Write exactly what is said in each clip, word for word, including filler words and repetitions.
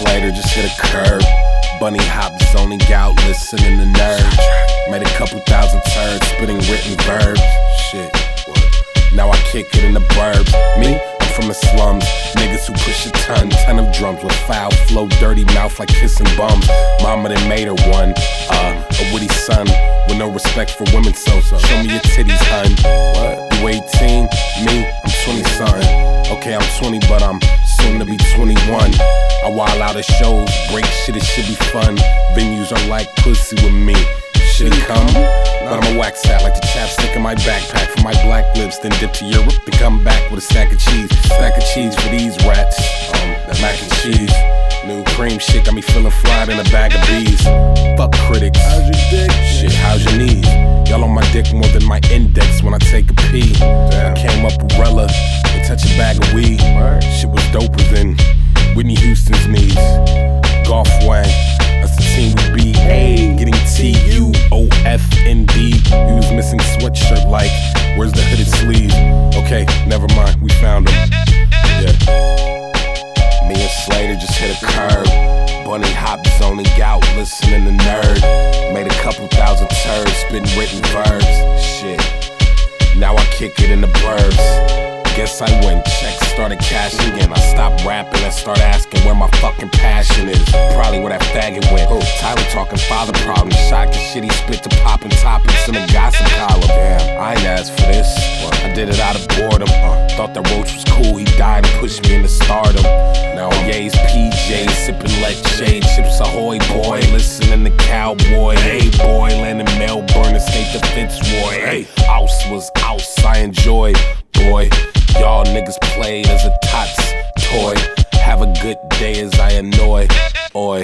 Slater just hit a curb. Bunny hop zoning out, listening to nerves. Made a couple thousand turds, spitting written verbs. Shit, what? Now I kick it in the burbs. Me? I'm from the slums. Niggas who push a ton, ton of drums with foul flow, dirty mouth like kissing bums. Mama done made her one, uh, a witty son with no respect for women. So, so show me your titties, hun. What? You eighteen? Me? I'm twenty something. Okay, I'm twenty, but I'm soon to be twenty-one. I wild out at shows, break shit, it should be fun. Venues are like pussy with me. Should it come? But I'm a wax hat like the chapstick in my backpack for my black lips. Then dip to Europe and come back with a stack of cheese. Stack of cheese for these rats. Um, that mac and cheese. New cream shit got me feeling fried in a bag of bees. Fuck critics. How's your dick? Shit, how's your knees? Y'all on my dick more than my index when I take a pee. Damn. I came up with Rella and touch a bag of weed. Word. Shit was doper than Whitney Houston's knees. Golf Wang, that's the team we beat. Hey, getting T U O F N D. You was missing sweatshirt like, where's the hooded sleeve? Okay, never mind, we found him. Yeah. Me and Slater just hit a curb. Bunny hop zoning out, listening to nerd. Made a couple thousand turds, spitting written verbs. Shit, now I kick it in the burbs. Guess I went checks, started cashing in. I stopped rapping and started asking where my fucking passion is. Probably where that faggot went. Oh, Tyler talking father problems. Shot the shit he spit to popping topics in a gossip column. Damn, I ain't asked for this. I did it out of boredom. Uh, thought that Roach was cool, he died and pushed me into stardom. Now on Ye's P Js, sipping Leche, Chips Ahoy, boy, listening to Cowboy. Hey boy, landing Melbourne, escape the Fitzroy. Hey, Ouse was Ouse, I enjoy. Boy, y'all niggas played as a tots toy. Have a good day as I annoy. Oi.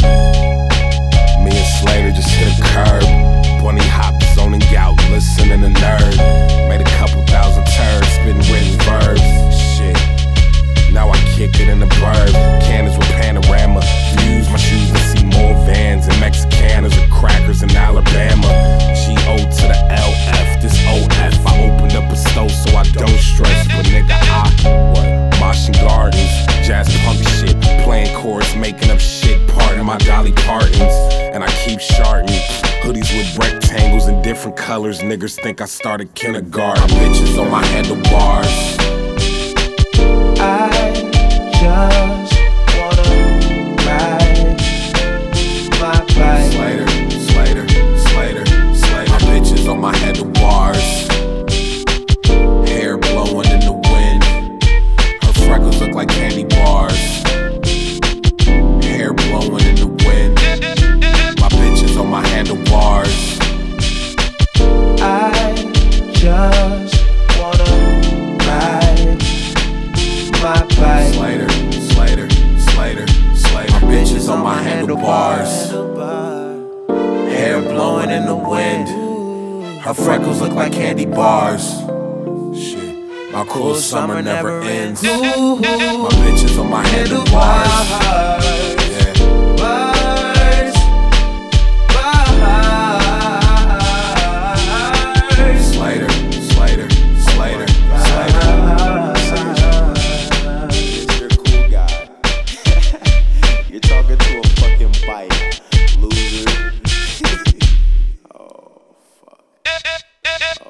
Me and Slater just hit a curb. Bunny hop zoning out, listening to nerd. Made a couple thousand turds, spitting written verbs. Shit. Now I kick it in the burb. Cannons with panorama. Views my shoes and see more vans and Mexicanas or crackers in Alabama. G O to the L F, this O F. I opened up a stove so I don't stress. But nigga, I, what? Martian Gardens, jazz punk shit. Playing chords, making up shit. Pardon my Dolly Partons. And I keep sharting. Hoodies with rectangles in different colors. Niggas think I started kindergarten. Bitches on my handlebars. I just wanna ride my bike. Slater, Slater, Slater, Slater. My bitches on my handlebars. Hair blowing in the wind. Her freckles look like candy bars. Hair blowing in the wind. My bitches on my handlebars. I just wanna ride my bike. Slater, Slater, Slater, Slater. My bitches on my handlebars. Hair blowing in the wind. Her freckles look like candy bars. Shit, my cool summer never ends. My bitches on my handlebars.